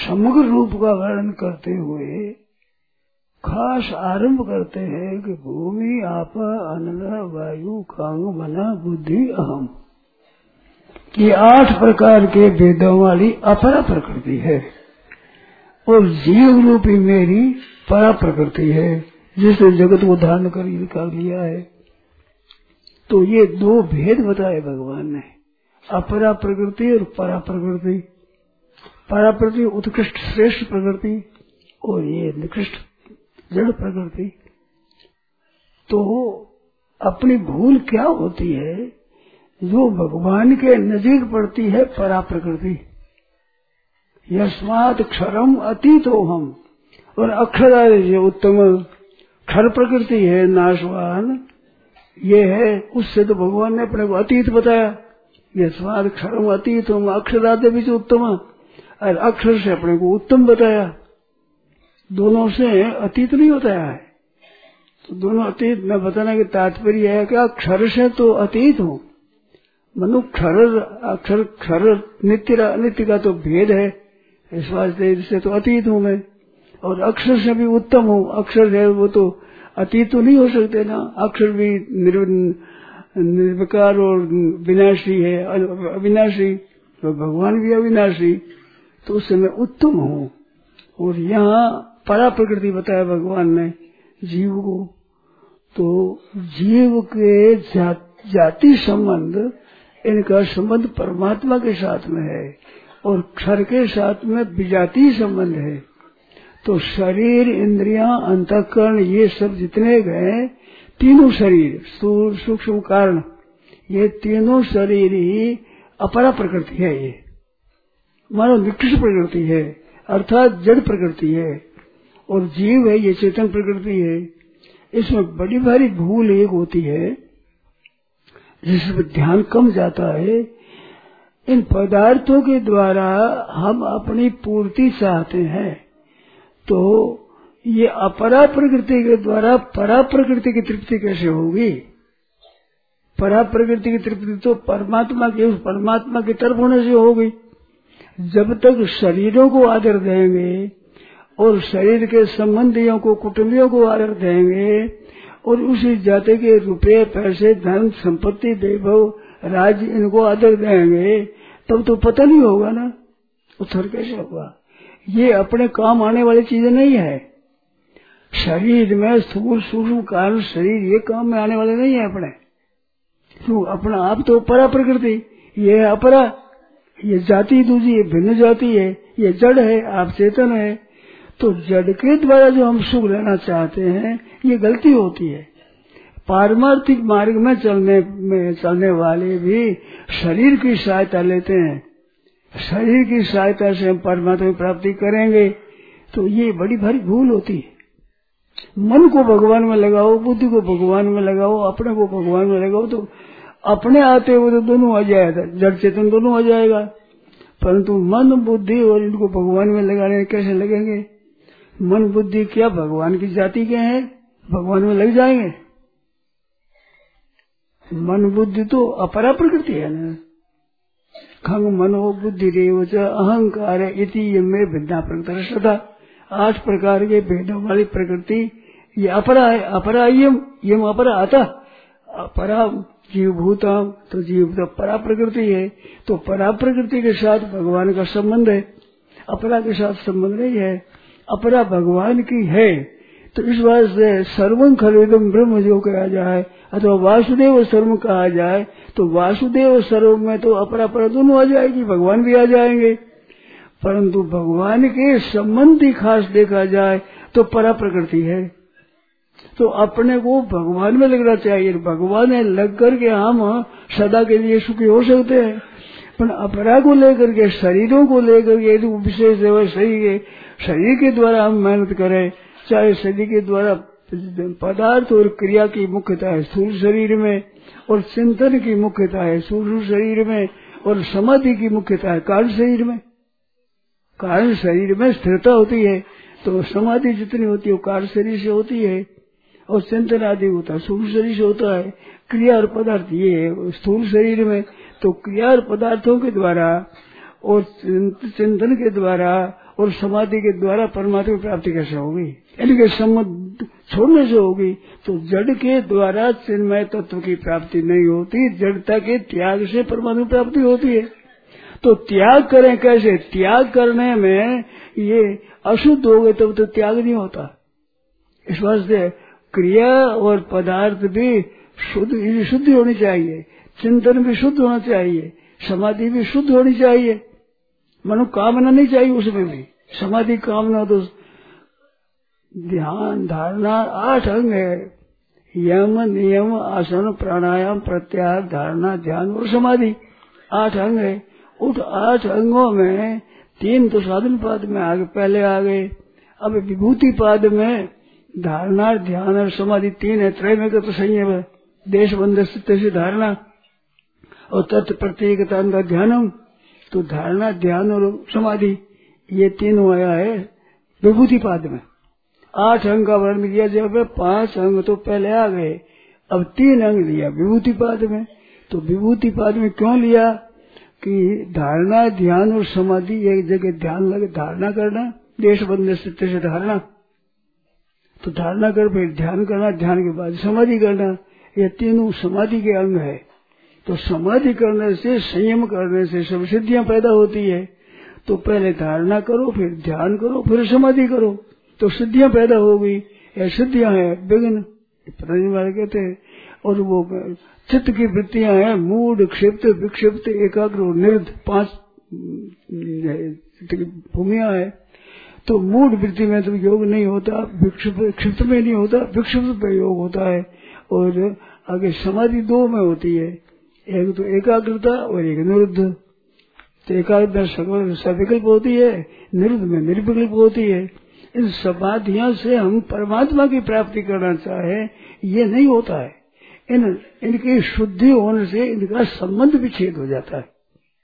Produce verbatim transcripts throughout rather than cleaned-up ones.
समग्र रूप का वर्णन करते हुए खास आरंभ करते हैं कि भूमि आपा अनल वायु खांग मना बुद्धि अहम, ये आठ प्रकार के भेदों वाली अपरा प्रकृति है और जीव रूपी मेरी परा प्रकृति है जिसने जगत को धारण कर निकाल लिया है। तो ये दो भेद बताए भगवान ने, अपरा प्रकृति और परा प्रकृति। परा प्रकृति उत्कृष्ट श्रेष्ठ प्रकृति और ये निकृष्ट जड़ प्रकृति। तो अपनी भूल क्या होती है, जो भगवान के नजीक पड़ती है परा प्रकृति। यस्मात् क्षरम अतीतो हम, और अक्षर ये उत्तम क्षर प्रकृति है नाशवान, ये है, उससे तो भगवान ने अपने को अतीत बताया। यस्मात् क्षरम अतीत हम, अक्षरादि भी उत्तम, और अक्षर से अपने को उत्तम बताया। दोनों से अतीत नहीं बताया है, तो दोनों अतीत में बताने के तात्पर्य है कि अक्षर से तो अतीत हो, मनु क्षर अक्षर क्षर नित्य अनित्य का तो भेद है, इस वास्ते इससे तो अतीत हूँ मैं, और अक्षर से भी उत्तम हूँ। अक्षर है वो तो अतीत तो नहीं हो सकते ना, अक्षर भी निर्विकार और विनाशी है, अविनाशी, तो भगवान भी अविनाशी, तो उससे मैं उत्तम हूँ। और यहाँ परा प्रकृति बताया भगवान ने जीव को, तो जीव के जा, जाति संबंध, इनका संबंध परमात्मा के साथ में है और क्षर के साथ में विजातीय संबंध है। तो शरीर, इंद्रियां, अंतःकरण, ये सब जितने गए, तीनों शरीर, स्थूल सूक्ष्म कारण, ये तीनों शरीर ही अपरा प्रकृति है। ये मानो निकृष्ट प्रकृति है, अर्थात जड़ प्रकृति है, और जीव है, ये चेतन प्रकृति है। इसमें बड़ी भारी भूल एक होती है जिसमें ध्यान कम जाता है। इन पदार्थों के द्वारा हम अपनी पूर्ति चाहते हैं, तो ये अपरा प्रकृति के द्वारा परा प्रकृति की तृप्ति कैसे होगी? परा प्रकृति की तृप्ति तो परमात्मा के उस परमात्मा की तरफ होने से होगी। जब तक शरीरों को आदर देंगे और शरीर के संबंधियों को, कुटुंबियों को आदर देंगे और उसी जाति के रुपये, पैसे, धन, संपत्ति, वैभव, राज्य, इनको आदर देंगे, तब तो पता नहीं होगा ना, उत्तर कैसे होगा? ये अपने काम आने वाली चीजें नहीं है। शरीर में स्थूल सूक्ष्म कारण शरीर ये काम में आने वाले नहीं है अपने। तो अपना आप तो परा प्रकृति, ये अपरा, ये जाति दूसरी, ये भिन्न जाति है, ये जड़ है, आप चेतन है। तो जड़ के द्वारा जो हम सुख लेना चाहते हैं, ये गलती होती है। पारमार्थिक मार्ग में चलने में चलने वाले भी शरीर की सहायता लेते हैं। शरीर की सहायता से हम परमात्मा की प्राप्ति करेंगे, तो ये बड़ी भारी भूल होती है। मन को भगवान में लगाओ, बुद्धि को भगवान में लगाओ, अपने को भगवान में लगाओ, तो अपने आते हुए तो दोनों आ जाएगा, जड़ चेतन दोनों आ जाएगा। परंतु मन, बुद्धि और इनको भगवान में लगाने कैसे लगेंगे? मन बुद्धि क्या भगवान की जाति के हैं, भगवान में लग जाएंगे? मन बुद्धि तो अपरा प्रकृति है ना। खंग मनो बुद्धि रेवच अहंकार इति यमे भिन्ना प्रकृति सदा। आठ प्रकार के भेदों वाली प्रकृति ये अपरा है। अपरा यम यम अपरा आता अपरा जीवभूता, तो जीव परा प्रकृति है। तो परा प्रकृति के साथ भगवान का संबंध है, अपरा के साथ संबंध नहीं है। अपरा भगवान की है, तो इस बात से सर्वं खलुइदं ब्रह्म जो कहा जाए अथवा वासुदेव सर्वम कहा जाए, तो वासुदेव सर्व में तो अपरा परा दोनों आ जाएगी, भगवान भी आ जाएंगे। परंतु भगवान के संबंधी खास देखा जाए तो परा प्रकृति है। तो अपने को भगवान में लगना चाहिए। भगवान में लग करके हम सदा के लिए सुखी हो सकते हैं, पर अपरा को लेकर के, शरीरों को लेकर के यदि विशेष है सही है, शरीर के द्वारा हम मेहनत करें, चाहे शरीर के द्वारा पदार्थ और क्रिया की मुख्यता है स्थूल शरीर में, और चिंतन की मुख्यता है सूक्ष्म शरीर में, और समाधि की मुख्यता है कारण शरीर में। कारण शरीर में स्थिरता होती है, तो समाधि जितनी होती है वो कारण शरीर से होती है, और चिंतन आदि होता है सूक्ष्म शरीर से होता है। क्रिया और पदार्थ ये है स्थूल शरीर में। तो क्रिया और पदार्थों के द्वारा और चिंतन के द्वारा और समाधि के द्वारा परमात्मा की प्राप्ति कैसे होगी? इनके संबंध छोड़ने से होगी। तो जड़ के द्वारा चिन्मय तत्व की प्राप्ति नहीं होती, जड़ता के त्याग से परमात्मा की प्राप्ति होती है। तो त्याग करें कैसे? त्याग करने में ये अशुद्ध हो गए तब तो त्याग नहीं होता। इस वास्ते क्रिया और पदार्थ भी शुद्ध शुद्धि होनी चाहिए, चिंतन भी शुद्ध होना चाहिए, समाधि भी शुद्ध होनी चाहिए, मनोकामना नहीं चाहिए उसमें भी। समाधि कामना तो ध्यान धारणा आठ अंग है, यम नियम आसन प्राणायाम प्रत्याहार धारणा ध्यान और समाधि, आठ अंग है। उठ आठ अंगों में तीन तो साधन पाद में आगे पहले आ गए, अब विभूति पाद में धारणा ध्यान और समाधि तीन है। त्रय में तो संयम है, देश बंध से धारणा और तत्व प्रत्येकता का ध्यानम। तो धारणा ध्यान और समाधि ये तीनों आया है विभूति पाद में। आठ अंग का वर्णन किया, जब पांच अंग तो पहले आ गए, अब तीन अंग लिया विभूति पाद में। तो विभूति पाद में क्यों लिया कि धारणा ध्यान और समाधि एक जगह ध्यान लगे, धारणा करना, देश बंद सत्य से धारणा, तो धारणा कर फिर ध्यान करना, ध्यान के बाद समाधि करना, ये तीनों समाधि के अंग है। तो समाधि करने से संयम करने से सब सिद्धियां पैदा होती है। तो पहले धारणा करो, फिर ध्यान करो, फिर समाधि करो, तो सिद्धियां पैदा हो गई। ये सिद्धियां है विघ्न पतंजलि महाराज कहते हैं। और वो चित्त की वृत्तियां हैं मूड क्षिप्त विक्षिप्त एकाग्र और निरुद्ध, पांच भूमियां है। तो मूड वृत्ति में तो योग नहीं होता, क्षिप्त में नहीं होता, विक्षिप्त में योग होता है। और आगे समाधि दो में होती है, एक तो एकाग्रता और एक निरुद्ध। तो एकाग्रता सविकल्प होती है, निरुद्ध में निर्विकल्प होती है। इन समाधियों से हम परमात्मा की प्राप्ति करना चाहे ये नहीं होता है। इन इनकी शुद्धि होने से इनका संबंध विच्छेद हो जाता है।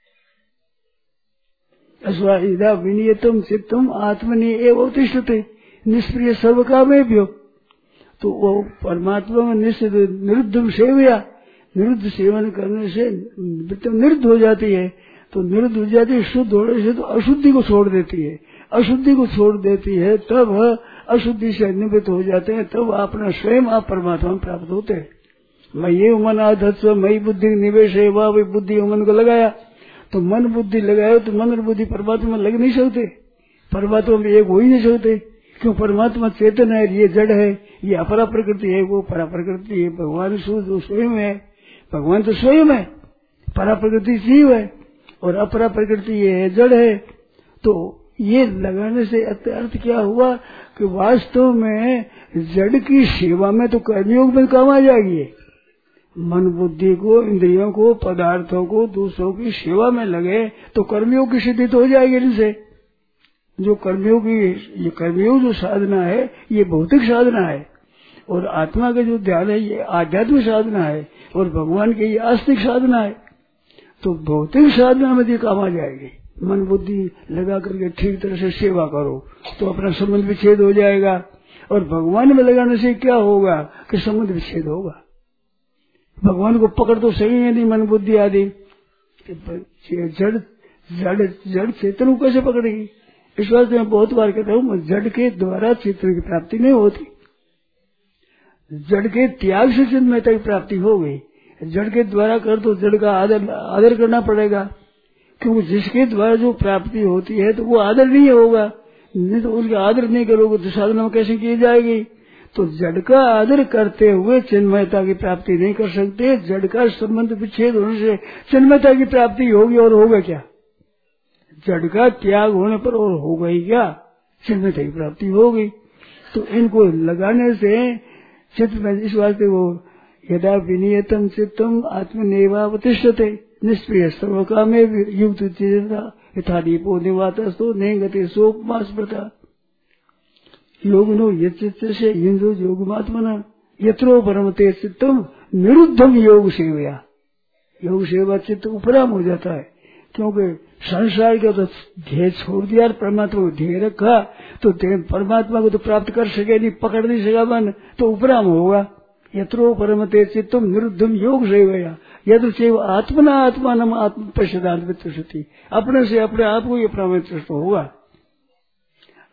अस्वाइदा विनियतम चित्तम आत्मनि एव अवतिष्ठते निष्प्रिय सर्वकामे भ्यो। तो वो परमात्मा में निश्चित निरुद्ध सेवया, निरुद्ध सेवन करने से निरुद्ध हो जाती है। तो निरुद्ध हो जाती है, शुद्ध होने से तो अशुद्धि को छोड़ देती है, अशुद्धि को छोड़ देती है, तब अशुद्धि से निवृत्त हो जाते हैं, तब अपना स्वयं आप परमात्मा में प्राप्त होते हैं। मैं ये मन आधत्व मई बुद्धि निवेश है, वह बुद्धि मन को लगाया, तो मन बुद्धि लगाया तो मन और बुद्धि परमात्मा में लग नहीं सकते, परमात्मा में एक हो ही नहीं सकते। क्यों? परमात्मा चेतन है, ये जड़ है, ये अपरा प्रकृति है, वो परा प्रकृति है। भगवान जो स्वयं है, भगवान तो स्वयं है, परा प्रकृति जीव है और अपरा प्रकृति ये है जड़ है। तो ये लगाने से अर्थ क्या हुआ कि वास्तव में जड़ की सेवा में तो कर्मयोग में काम आ जाएगी। मन बुद्धि को, इंद्रियों को, पदार्थों को दूसरों की सेवा में लगे तो कर्मयोग की सिद्धि तो हो जाएगी इनसे। जो कर्मयोग की ये कर्मयोग जो साधना है ये भौतिक साधना है, और आत्मा का जो ध्यान है ये आध्यात्मिक साधना है, और भगवान की ये आस्तिक साधना है। तो भौतिक साधना में भी काम आ जाएगी। मन बुद्धि लगा करके ठीक तरह से सेवा करो तो अपना संबंध विच्छेद हो जाएगा, और भगवान में लगाने से क्या होगा कि संबंध विच्छेद होगा। भगवान को पकड़ तो सही है नहीं मन बुद्धि आदि, जड़ जड़ जड़ चेतन को कैसे पकड़ेगी? इस बात मैं बहुत बार कहता हूँ, जड़ के द्वारा चेतन की प्राप्ति नहीं होती, जड़ के त्याग से चिन्मयता की प्राप्ति हो गई। जड़ के द्वारा कर तो जड़ का आदर आदर करना पड़ेगा, क्योंकि जिसके द्वारा जो प्राप्ति होती है तो वो आदर नहीं होगा, नहीं तो उसका आदर नहीं करोगे तो साधना कैसे की जाएगी? तो जड़ का आदर करते हुए चिन्मयता की प्राप्ति नहीं कर सकते। जड़ का संबंध विच्छेद होने से चिन्मयता की प्राप्ति होगी, और होगा क्या? जड़ का त्याग होने पर और होगा ही क्या? चिन्मयता की प्राप्ति होगी। तो इनको लगाने से चित्त में इस वास्ते वो यदा विनियतम चित्तम आत्मनेवावतिष्ठते निष्प्रिय सर्वकामे युक्त यथा दीपो निवातस्तो नहीं गति सोपमा स्मृता योगिनो यच्चित्त से हिंदू योगमात्मना यत्रो परमते चित्तम निरुद्धम योग सेवया। योग सेवा चित्त उपराम हो जाता है, क्योंकि संसार का तो ध्येय छोड़ दिया, परमात्मा को ध्येय रखा, तो परमात्मा को तो प्राप्त कर सके नहीं, पकड़ नहीं सका मन, तो उपराम होगा। यत्रो परमते चित्तम निरुद्धम योग सेवया यत्र सेव आत्मना आत्मान आत्म पश्चात, अपने से अपने आप को ये प्रवृत्त होगा।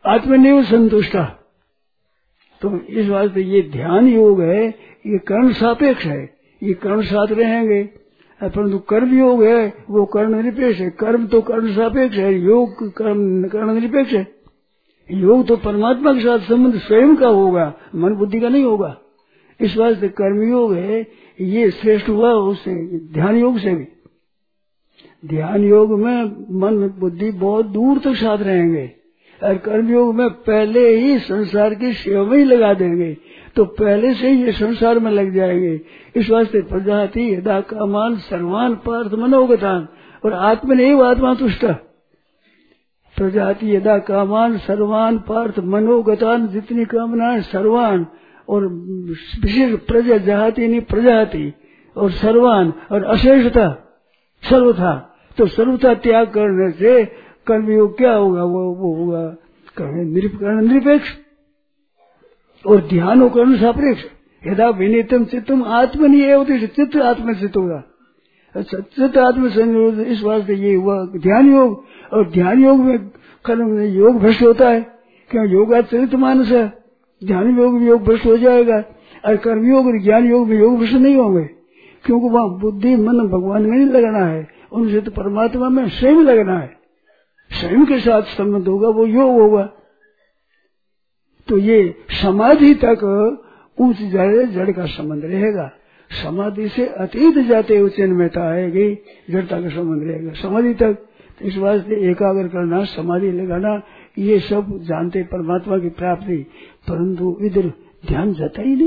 आत्मनिव संतुष्टा। तो इस वास्ते ये ध्यान योग है, ये कर्म सापेक्ष है, ये कर्म साथ रहेंगे, परंतु कर्म योग है वो कर्म निरपेक्ष है। कर्म तो कर्म सापेक्ष है, योग कर्म कर्म निरपेक्ष है। योग तो परमात्मा के साथ संबंध स्वयं का होगा, मन बुद्धि का नहीं होगा। इस वास्ते कर्म योग है, ये श्रेष्ठ हुआ उससे ध्यान योग से भी। ध्यान योग में मन बुद्धि बहुत दूर तक साथ रहेंगे, और कर्मयोग में पहले ही संसार की सेवा में ही लगा देंगे, तो पहले से ही ये संसार में लग जाएंगे। इस वास्ते प्रजाति यदा कामान सर्वान पार्थ मनोगतान और आत्मनेव आत्मा तुष्ट। प्रजाति यदा कामान सर्वान पार्थ मनोगतान, जितनी कामनाएं सर्वान और विशेष प्रजा जाति नहीं प्रजाति और सर्वान और अशेषता सर्वथा, तो सर्वथा त्याग करने से कर्मयोग क्या होगा, वो वो होगा कर्ण निरपेक्ष और ध्यान कर्ण सापेक्ष। यदा विनीतम चित्तम आत्मनि एव चित्त आत्मचित होगा, चित्त आत्म संयोग। इस वास्ते ये हुआ ध्यान योग। और ध्यान योग में कर्म योग भ्रष्ट होता है, क्यों योगाचरित मानस है, ध्यान योग में योग भ्रष्ट हो जाएगा, और कर्मयोग और ज्ञान योग में योग भ्रष्ट नहीं होंगे, क्योंकि वहाँ बुद्धि मन भगवान में नहीं लगना है, उनसे तो परमात्मा में स्वयं लगना है, स्वयं के साथ संबंध होगा, वो योग होगा। तो ये समाधि तक ऊंच जाए जड़ का संबंध रहेगा, समाधि से अतीत जाते हुए चिन्मयता आएगी, जड़ता का संबंध रहेगा समाधि तक। तो इस वास्ते एकाग्र करना, समाधि लगाना, ये सब जानते परमात्मा की प्राप्ति, परंतु इधर ध्यान जाता ही नहीं।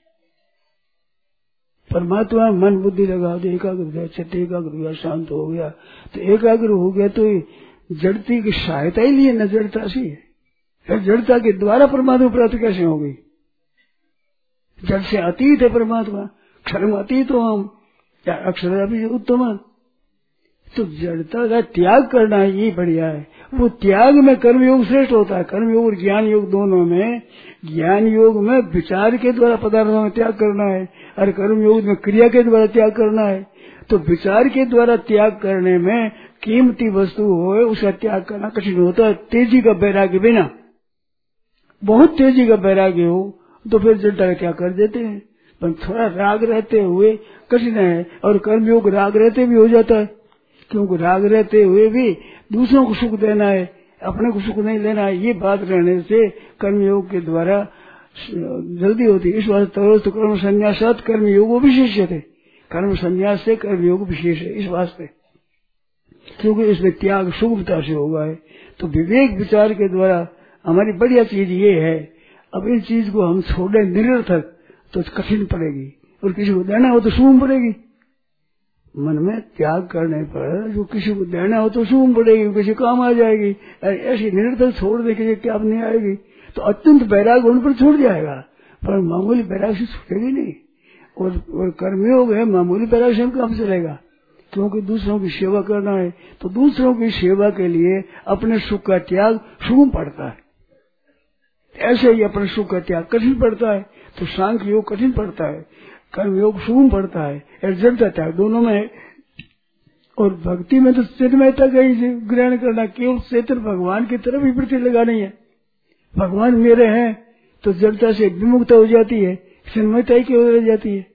परमात्मा मन बुद्धि लगा दे, एकाग्र हो गया, चित्त एकाग्र हो गया, शांत हो गया, तो एकाग्र हो गया तो जड़ती की सहायता ही लिए न जड़ता सी है, जड़ता के द्वारा परमात्मा प्राप्त कैसे होगी? जड़ से अतीत है परमात्मा, क्षर अतीत हो हम, या अक्षर भी उत्तम। तो जड़ता का त्याग करना ही बढ़िया है। वो त्याग में कर्मयोग श्रेष्ठ होता है। कर्मयोग और ज्ञान योग दोनों में, ज्ञान योग में विचार के द्वारा पदार्थों में त्याग करना है, और कर्मयोग में क्रिया के द्वारा त्याग करना है। तो विचार के द्वारा त्याग करने में कीमती वस्तु हो उसका त्याग करना कठिन होता है। तेजी का वैराग्य बिना, बहुत तेजी का वैराग्य हो तो फिर जड़ता का त्याग कर देते हैं, पर थोड़ा राग रहते हुए कठिन है। और कर्मयोग राग रहते भी हो जाता है, क्योंकि राग रहते हुए भी दूसरों को सुख देना है, अपने को सुख नहीं लेना है, ये बात रहने से कर्मयोग के द्वारा जल्दी होती है। इस वास्ते तो कर्म संन्यासात कर्मयोग विशेष थे, कर्म संन्यास से कर्मयोग विशेष है इस वास्ते, क्योंकि इसमें त्याग सुगमता से होगा है। तो विवेक विचार के द्वारा हमारी बढ़िया चीज ये है, अब इस चीज को हम छोड़े निरर्थक तो कठिन पड़ेगी, और किसी को देना हो तो सुगम पड़ेगी। मन में त्याग करने पर जो किसी को देना हो तो सुगम पड़ेगी, किसी काम आ जाएगी। ऐसी निरर्थक छोड़ दे के क्या नहीं आएगी, तो अत्यंत वैराग्य उन पर छूट जाएगा, पर मामूली वैराग्य से छूटेगी नहीं। और, और कर्मयोग है, मामूली वैराग्य से काम चलेगा, क्योंकि दूसरों की सेवा करना है। तो दूसरों की सेवा के लिए अपने सुख का त्याग सुगम पड़ता है, ऐसे ही अपने सुख का त्याग कठिन पड़ता है। तो सांख्य योग कठिन पड़ता है, कर्मयोग सुगम पड़ता है, जड़ता त्याग दोनों में। और भक्ति में तो चिन्मयता का ही ग्रहण करना, केवल चेतन भगवान की तरफ ही वृत्ति लगानी है। भगवान मेरे हैं तो जड़ता से विमुक्त हो जाती है, चिन्मयता ही केवल रह जाती है।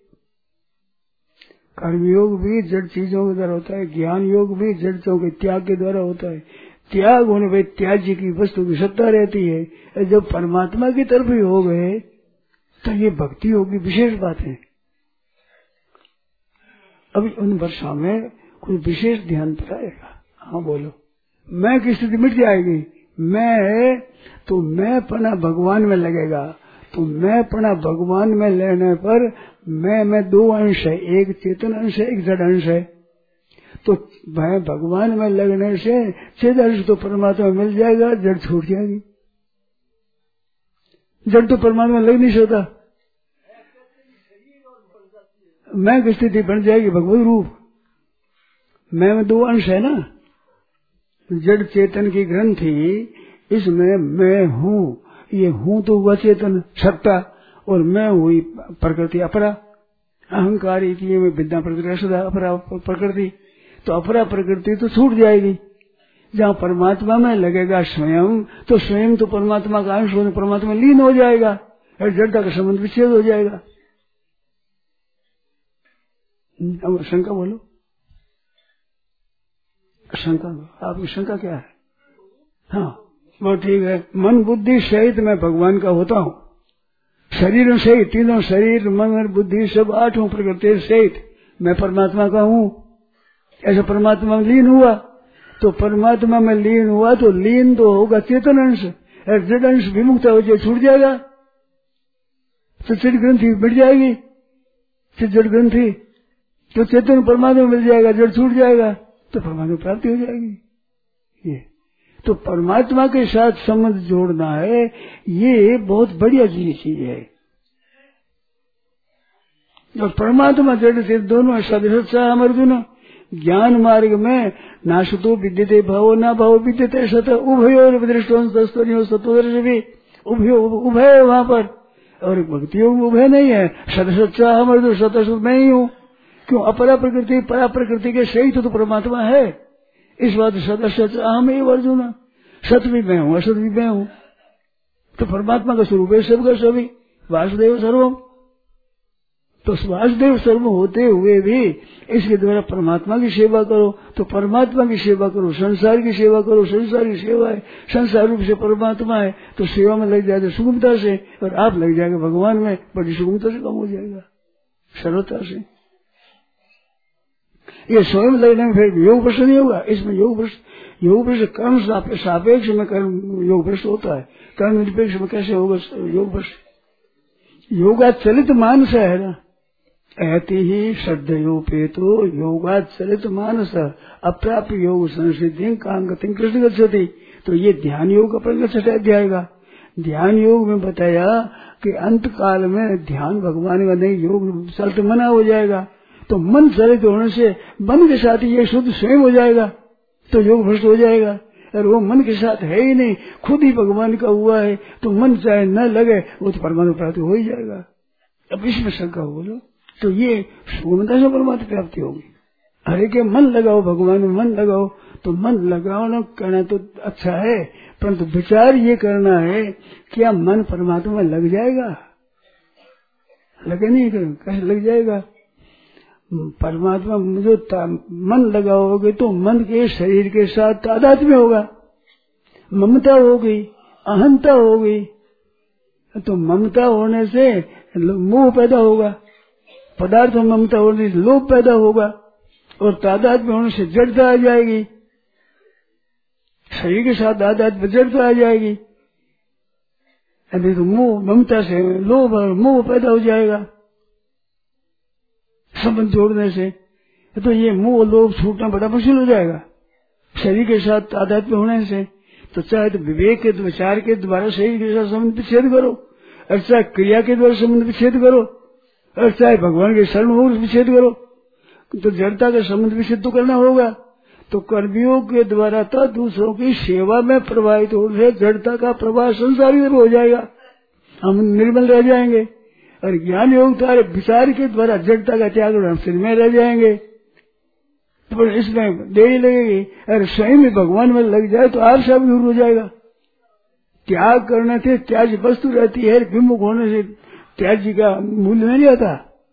कर्मयोग भी जड़ चीजों के द्वारा होता है, ज्ञान योग भी जड़ों के त्याग के द्वारा होता है। त्याग होने पर त्याज्य की वस्तु की सत्ता रहती है। जब परमात्मा की तरफ ही हो गए तो ये भक्ति होगी, विशेष बात है। अभी उन वर्षों में कोई विशेष ध्यान पर आएगा। हाँ बोलो, मैं की स्थिति मिट जाएगी। मैं तो मैं पना भगवान में लगेगा, तो मैं पना भगवान में लेने पर मैं में दो अंश है, एक चेतन अंश है, एक जड़ अंश है। तो मैं भगवान में लगने से चेतन अंश तो परमात्मा में मिल जाएगा, जड़ छूट जाएगी। जड़ तो परमात्मा लग नहीं सकता, मैं की स्थिति बन जाएगी भगवत रूप। मैं में दो अंश है ना, जड़ चेतन की ग्रंथि, इसमें मैं हूँ, ये हूँ तो हुआ चेतन सत्ता, और मैं हुई प्रकृति अपरा, अहंकार में विद्या प्रकृति सदा अपरा प्रकृति। तो अपरा प्रकृति तो छूट जाएगी, जहाँ परमात्मा में लगेगा स्वयं, तो स्वयं तो परमात्मा का अंश होने परमात्मा लीन हो जाएगा और जड़ता का संबंध विच्छेद हो जाएगा। अब शंका बोलो, शंका आपकी शंका क्या है? हाँ वो ठीक है। मन बुद्धि सहित मैं भगवान का होता हूँ, शरीर सहित, तीनों शरीर मन और बुद्धि सब आठों प्रकृति सहित मैं परमात्मा का हूँ। ऐसा परमात्मा में लीन हुआ तो परमात्मा में लीन हुआ तो लीन तो होगा चेतन अंश, जड़ अंश विमुक्त हो जाए छूट जाएगा, तो चिड़ ग्रंथि मिट जाएगी, जड़ ग्रंथि तो चेतन परमात्मा मिल जाएगा, जड़ छूट जाएगा तो परमात्मा प्राप्ति हो जाएगी। ये तो परमात्मा के साथ संबंध जोड़ना है, ये बहुत बढ़िया चीज है। और परमात्मा जड़ से दोनों सदस्य अर्जुन ज्ञान मार्ग में नाशतो विद्यते भावो ना भावो विद्यते सत उभयोर विदृष्टो सतोदर्श भी उभय उभय वहां पर, और भक्ति योग उभय नहीं है। सदस्य अर्जुन सतसत मैं ही हूँ, क्यों? अपरा प्रकृति परा प्रकृति के सही तो, तो परमात्मा है। इस बात सदस्य अहम ही अर्जुन, सत भी मैं हूँ असत भी मैं हूँ, तो परमात्मा का स्वरूप है सबका सभी, वासुदेव सर्वम। तो वासुदेव सर्व होते हुए भी इसके द्वारा परमात्मा की सेवा करो, तो परमात्मा की सेवा करो, संसार की सेवा करो, संसार की सेवा है, संसार रूप से परमात्मा है, तो सेवा में लग जाए सुगमता से, और आप लग जाएगा भगवान में बड़ी सुगमता से काम हो जाएगा, सरलता से। ये स्वयं लगने में फिर योग भ्रष्ट नहीं होगा। इसमें योग भ्रष्ट योग भ्रष्ट कर्म सापेक्ष में कर्म योग भ्रष्ट होता है, कर्म निरपेक्ष में कैसे होगा योग भ्रष्ट? योगा चलित मानस है ना, ऐति ही श्रद्धयोपेतो योगात चलित मानस अप्राप्य योग संसिद्धि कांगति कृष्ण गच्छति। तो ये ध्यान योग का छठा अध्याय का ध्यान योग में बताया कि अंत काल में ध्यान भगवान का नहीं, योग चलते मना हो जाएगा, तो मन चलित होने से मन के साथ ये शुद्ध स्वयं हो जाएगा, तो योग भ्रष्ट हो जाएगा। और वो मन के साथ है ही नहीं, खुद ही भगवान का हुआ है, तो मन चाहे न लगे वो तो परमात्मा प्राप्ति हो ही जाएगा। अब इसमें शंका बोलो तो ये सुगमता से परमात्मा प्राप्ति होगी। अरे के मन लगाओ भगवान में, मन लगाओ, तो मन लगाओ ना करना तो अच्छा है, परंतु विचार ये करना है क्या मन परमात्मा में लग जाएगा? लगे नहीं, कैसे लग जाएगा? परमात्मा जो मन लगाओगे तो मन के शरीर के साथ तादात्म्य होगा, ममता होगी, अहंता होगी, तो ममता होने से मोह पैदा होगा, पदार्थ में ममता होने से लोभ पैदा होगा, और तादात्म्य होने से जड़ता आ जाएगी, शरीर के साथ तादात्म्य जड़ता आ जाएगी, अभी तो मोह ममता से लोभ और मोह पैदा हो जाएगा संबंध जोड़ने से। तो ये मोह लोभ छूटना बड़ा मुश्किल हो जाएगा शरीर के साथ तादात्म्य होने से। तो चाहे तो विवेक के विचार के द्वारा शरीर के साथ संबंध विच्छेद करो, और चाहे क्रिया के द्वारा संबंध विच्छेद करो, और चाहे भगवान के शरण हो विच्छेद करो, तो जड़ता का संबंध विच्छेद तो करना होगा। तो कर्मयोग के द्वारा तो दूसरों की सेवा में प्रभावित होने से जड़ता का प्रवाह संसारी हो जाएगा, हम निर्मल रह जाएंगे, और ज्ञान योग द्वारा विचार के द्वारा जड़ता का त्याग हम सिर में रह जाएंगे। तो इसमें देरी लगेगी, अगर स्वयं में भगवान में लग जाए तो आप सब दूर हो जाएगा। त्याग करने से त्याज वस्तु रहती है, विमुख होने से त्याग का मूल्य नहीं आता।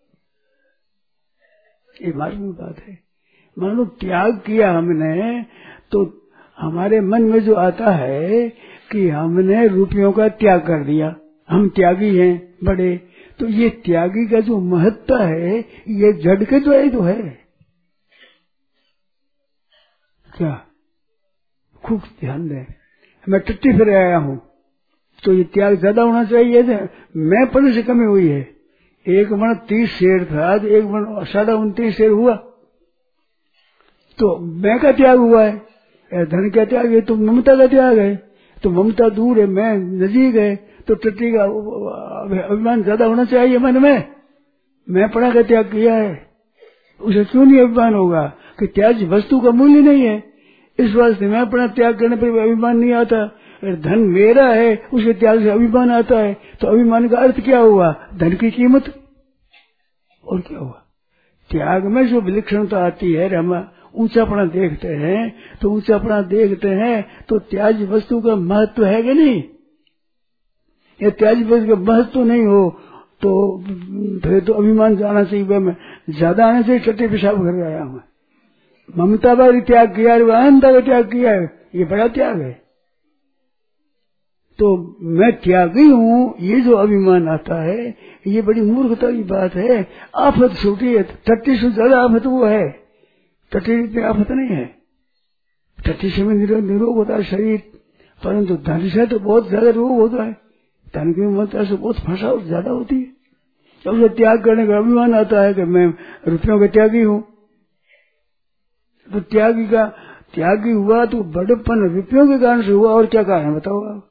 ये मालूम बात है। मान लो त्याग किया हमने, तो हमारे मन में जो आता है कि हमने रुपयों का त्याग कर दिया, हम त्यागी हैं बड़े, तो ये त्यागी का जो महत्व है ये जड़ के द्वारा ही तो है। क्या खूब ध्यान दें, मैं टट्टी फिर आया हूँ तो ये त्याग ज्यादा होना चाहिए था, मैं पद से कमी हुई है। एक मन तीस शेर था, एक मन साढ़ा उनतीस शेर हुआ, तो मैं का त्याग हुआ है, धन का त्याग है, तो ममता का त्याग है, तो ममता दूर है, मैं नजीक है, तो टट्टी का अभिमान ज्यादा होना चाहिए मन में। मैं पढ़ा का त्याग किया है, उसे क्यों नहीं अभिमान होगा कि त्याग वस्तु का मूल्य नहीं है, इस वास्ते मैं अपना त्याग करने पर अभिमान नहीं आता। धन मेरा है, उसके त्याग से अभिमान आता है, तो अभिमान का अर्थ क्या हुआ? धन की कीमत। और क्या हुआ? त्याग में जो विलक्षणता आती है रमा, ऊंचापना देखते हैं तो ऊंचापना देखते हैं तो त्याज्य वस्तु का महत्व है कि नहीं? ये त्याज्य वस्तु का महत्व नहीं हो तो फिर तो अभिमान जाना चाहिए। मैं ज्यादा आने से टट्टे पेशाब कर आया हूँ। ममता का त्याग किया है, अहंता का त्याग किया है, ये बड़ा त्याग है। तो मैं त्यागी हूँ, ये जो अभिमान आता है ये बड़ी मूर्खता की बात है। आफत छोटी है, टट्टी से ज्यादा आफत वो है, टट्टी इतनी आफत नहीं है। टट्टी से में निरोग होता है शरीर, परंतु धन से तो बहुत ज्यादा रोग होता है। धन की ममता से बहुत फंसा ज्यादा होती है। तो उसे त्याग करने का अभिमान आता है कि मैं रुपयों का त्यागी हूँ। तो त्यागी का त्यागी हुआ तो बड़प्पन रुपयों के कारण से हुआ, और क्या कारण बताओ आप?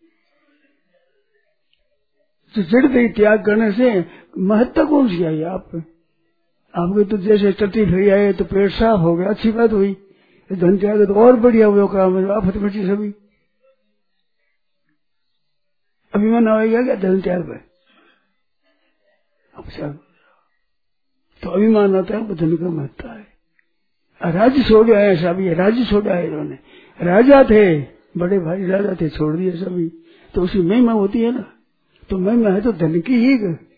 तो जड़ दे त्याग करने से महत्ता कौन सी आई आप आपके? तो जैसे टट्टी फिर आए तो पेट साफ हो गया, अच्छी बात हुई। धन त्याग तो और बढ़िया हुआ काम, आफत मिटी सभी। अभिमान आएगा क्या धन त्याग पे? अच्छा, तो अभिमान आता है, धन का महत्ता है। राज्य छोड़ आए सभी, राज्य छोड़ आए इन्होंने। राजा थे, बड़े भाई राजा थे, छोड़ दिए सभी। तो उसकी महिमा होती है ना, तो महिमा है तो धन की ही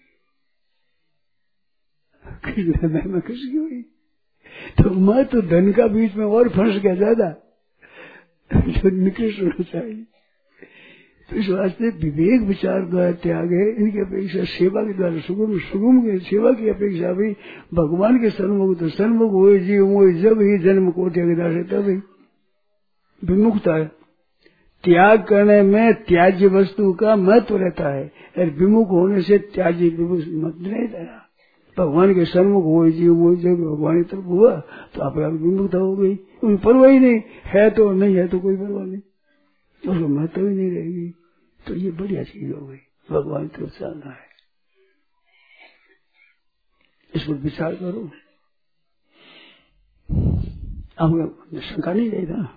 महिमा किसकी हुई? तो मैं तो धन का बीच में और फंस गया ज्यादा, जो निकृष्ट होना चाहिए। तो इस वास्ते विवेक विचार द्वारा त्याग है, इनकी अपेक्षा सेवा के द्वारा सुगम सुगम की सेवा की अपेक्षा भी भगवान के सन्मुख तो सन्मुख हुए जीव हुए जब ही जन्म को त्यागदा से तभी विमुखता है। त्याग करने में त्याज्य वस्तु का महत्व रहता है, और विमुख होने से त्याज्य मत नहीं रहता। भगवान के सन्मुख हुए जीव हुए जब भगवान की तरफ हुआ तो आप विमुखता हो गई, कोई परवाह ही नहीं है, तो नहीं है तो कोई परवाह नहीं, उसको महत्व ही नहीं रहेगी। तो ये बढ़िया चीज हो गई, भगवान की तरफ जाना है। इस पर विचार करो, अब शंका नहीं रहेगा।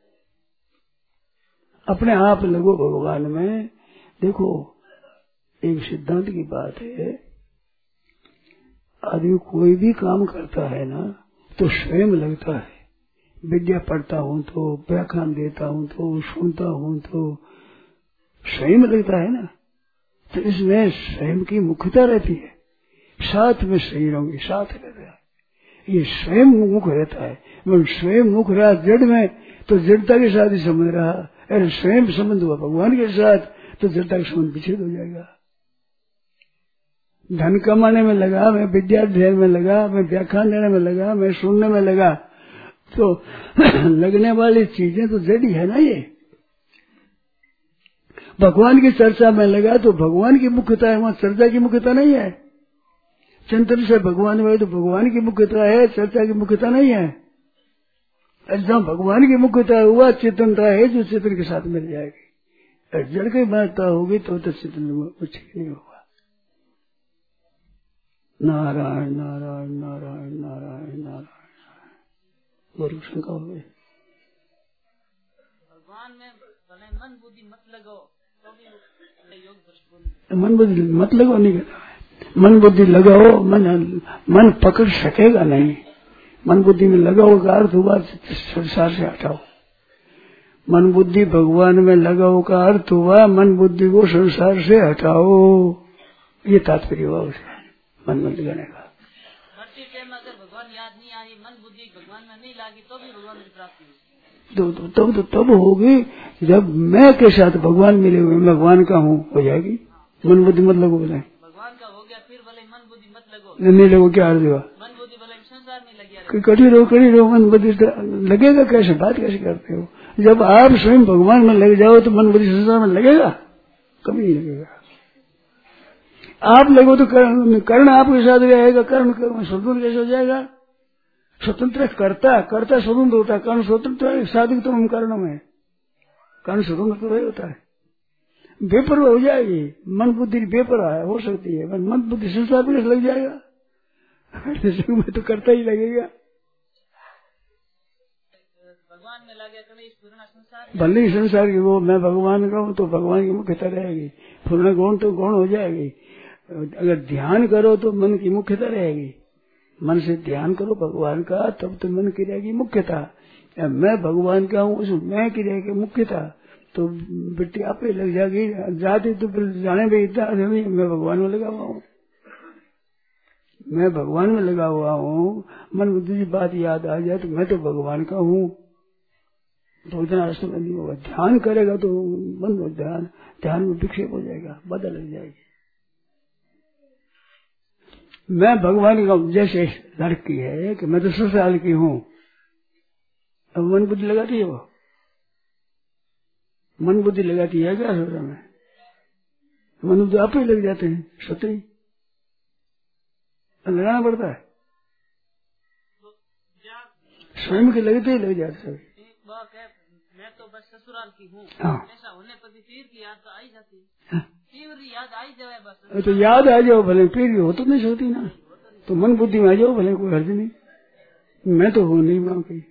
अपने आप लगो भगवान में। देखो एक सिद्धांत की बात है, आदमी कोई भी काम करता है ना तो स्वयं लगता है। विद्या पढ़ता हूँ तो, व्याख्यान देता हूँ तो, सुनता हूँ तो स्वयं लगता है ना। तो इसमें स्वयं की मुख्यता रहती है, साथ में शरीरों के साथ रहता है, ये स्वयं मुख रहता है। मैं स्वयं मुख रहा जड़ में तो जड़ता के साथ ही संबंध रहा, अरे स्वयं संबंध हुआ भगवान के साथ तो जड़ता का संबंध विच्छेद हो जाएगा। धन कमाने में लगा, मैं विद्या अध्ययन में लगा, मैं व्याख्यान देने में लगा, मैं सुनने में लगा, तो लगने वाली चीजें तो जड़ी है ना। ये भगवान की चर्चा में लगा तो भगवान की मुख्यता है, वहां चर्चा की मुख्यता नहीं है। चिंतन से भगवान में तो भगवान की मुख्यता है, चर्चा की मुख्यता नहीं है। जहाँ भगवान की मुख्यता हुआ चिंतनता है जो चिंतन के साथ मिल जाएगी। जड़ की महत्ता होगी तो तो चिंतन कुछ नहीं होगा। नारायण नारायण नारायण नारायण नारायण। गुरु शंका हो गई। भगवान में भले मन बुद्धि मत लगो तो भी योग भ्रष्ट। मन बुद्धि मत लगो नहीं कहता है, मन बुद्धि लगाओ, मन मन पकड़ सकेगा नहीं। मन बुद्धि में लगाओ का अर्थ हुआ संसार से हटाओ। मन बुद्धि भगवान में लगाओ का अर्थ हुआ मन बुद्धि को संसार से हटाओ, ये तात्पर्य हुआ उसका मन में लगाने का। अगर भगवान याद नहीं आई, मन बुद्धि भगवान में नहीं लगी तो भी भगवान की प्राप्ति होगी। तो तब तो, तो, तो, तब होगी जब मैं के साथ भगवान मिले हुए, मैं भगवान का हूँ, हो जाएगी। मन बुद्धि मत लगो बोले भगवान का हो गया, फिर भले मन बुद्धि मत लगो। नहीं लगो क्या अर्थ हुआ? मन बुद्धि भले संसार में लगी कड़ी रहो कड़ी रहो, मन बुद्धि लगेगा कैसे? बात कैसे करते हो? जब आप स्वयं भगवान में लग जाओ तो मन बुद्धि संसार में लगेगा? कभी नहीं लगेगा। आप लगो तो कर्ण कर्ण आपके साथ रहेगा। कर्ण स्वतंत्र कैसे हो जाएगा? स्वतंत्र करता करता स्वतंत्र होता है, कर्ण स्वतंत्र साधिक तो हम कर्ण में कर्ण स्वतंत्र तो वही होता है। बेपरवाह हो जाएगी, मन बुद्धि बेपरवाह हो सकती है, मन बुद्धि संसार में लग जाएगा में तो करता ही लगेगा। भगवान में लगे संसार भले ही संसार की वो मैं भगवान का हूँ तो भगवान की मुख्यता रहेगी, पूर्ण गौण तो गौण हो जाएगी। अगर ध्यान करो तो मन की मुख्यता रहेगी, मन से ध्यान करो भगवान का, तब तो मन की रहेगी मुख्यता। मैं भगवान का हूँ, उस मैं की रहेगी मुख्यता, तो बेटी आप ही लग जाएगी। जाती तो फिर जाने में इतना नहीं, मैं भगवान में लगा हुआ हूँ, मैं भगवान में लगा हुआ हूँ। मन में दूसरी बात याद आ जाए तो मैं तो भगवान का हूँ, तो इतना रास्ते में नहीं होगा। ध्यान करेगा तो मन में ध्यान ध्यान में विक्षेप हो जाएगा, बदल लग जाएगी। मैं भगवान का, जैसे लड़की है कि मैं तो ससुराल की हूँ, अब मन बुद्धि लगाती है, वो मन बुद्धि लगाती है क्या ससुराल में? मन बुद्धि आप ही लग जाते हैं, सत्री लगाना पड़ता है, स्वयं के लगते ही लग जाते हैं। मैं तो बस ससुराल की हूँ, ऐसा होने पर भी पीर की याद तो आई जाती है, पीर याद आई जाए बस। तो याद आ जाओ भले, पीर हो तो नहीं होती ना, तो मन बुद्धि में आ जाओ भले, कोई हर्ज नहीं। मैं तो हूँ नहीं माँ की,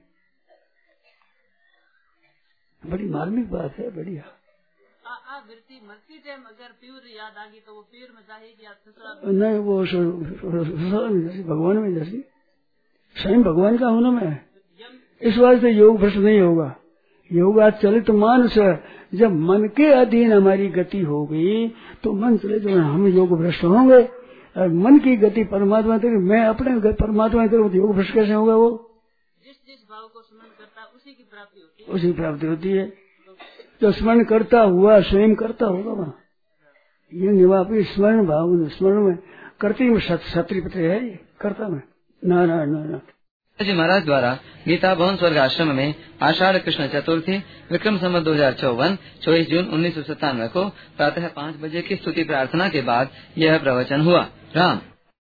बड़ी मार्मिक बात है, बढ़िया। मरती टाइम अगर पीर याद आ गई तो वो पीर में जाएगी नहीं, वो ससुराल में जैसी भगवान में जैसी स्वयं भगवान का होना मैं, इस वास्ते योग भ्रष्ट नहीं होगा। योगाचलित मानस, जब मन के अधीन हमारी गति हो गई तो मन चले तो हम योग भ्रष्ट होंगे। मन की गति परमात्मा तक, मैं अपने परमात्मा तक, योग भ्रष्ट कैसे होगा? वो जिस जिस भाव को स्मरण करता है उसी की प्राप्ति होती है, उसी प्राप्ति होती है। जो स्मरण करता हुआ स्वयं करता होगा वहाँ, ये निवापी स्मरण भाव, स्मरण में करती में सत्रिपत्र है, करता में नारायण नारायण। जी महाराज द्वारा गीता भवन स्वर्ग आश्रम में आषाढ़ कृष्ण चतुर्थी विक्रम संवत दो हजार चौवन चौबीस जून उन्नीस सौ सत्तानवे को प्रातः पाँच बजे की स्तुति प्रार्थना के बाद यह प्रवचन हुआ। राम।